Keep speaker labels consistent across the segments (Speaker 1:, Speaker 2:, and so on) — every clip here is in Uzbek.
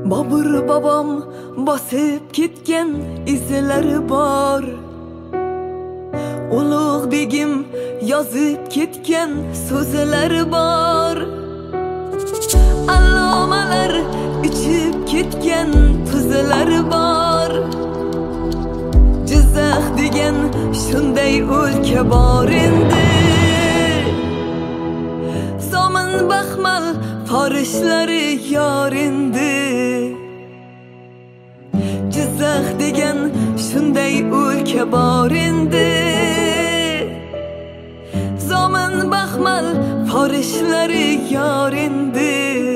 Speaker 1: Bobur bobom bosib ketgan izlari bor. Ulug' begim yozib ketgan so'zlari bor. Allomalar ichib ketgan tuzlari bor. Jizzax degan shunday o'lka bor endi. Zomin baxmal farishlari yor endi. Jizzax degan shunday o'lka bor endi. Zomin baxmal farishlari yor endi.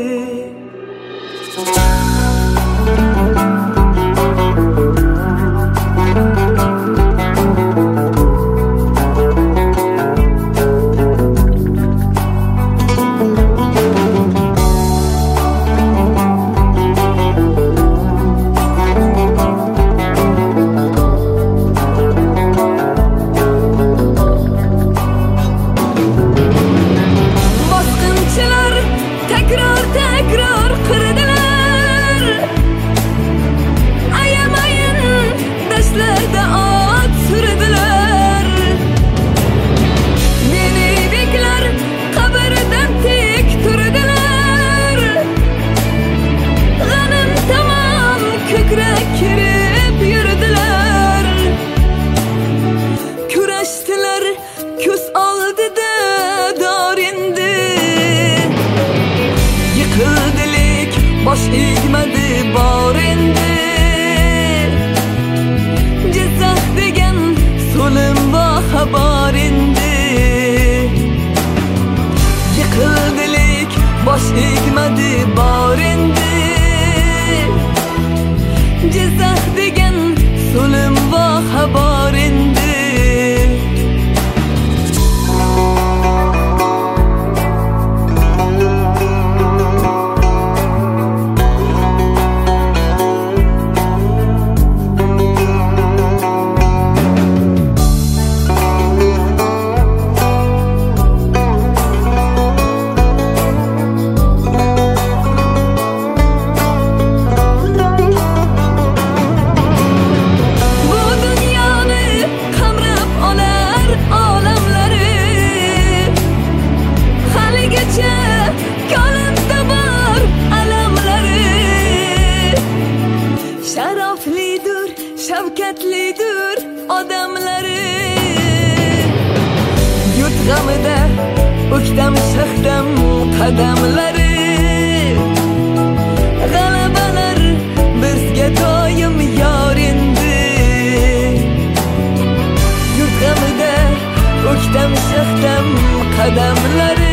Speaker 1: Tekrar kırdılar. Ayamayın deşlerde at sürdüler. Beni bekler kabirden tek turdular. Ghanım tamam kökrek kirip yürüdüler. Küreştiler küs aldı da dar indi. Yıkıldık baş eğmedi bar endi. Jizzax degan so'lim va xabar endi. Yıkıldık baş eğmedi bar endi. Jizzax degan so'lim va xabar endi. Şevketlidir adamları. Yurt g'amida o'ktam shahtam qadamlari. G'alabalar bizga doim yor endi. Yurt g'amida o'ktam shahtam qadamlari.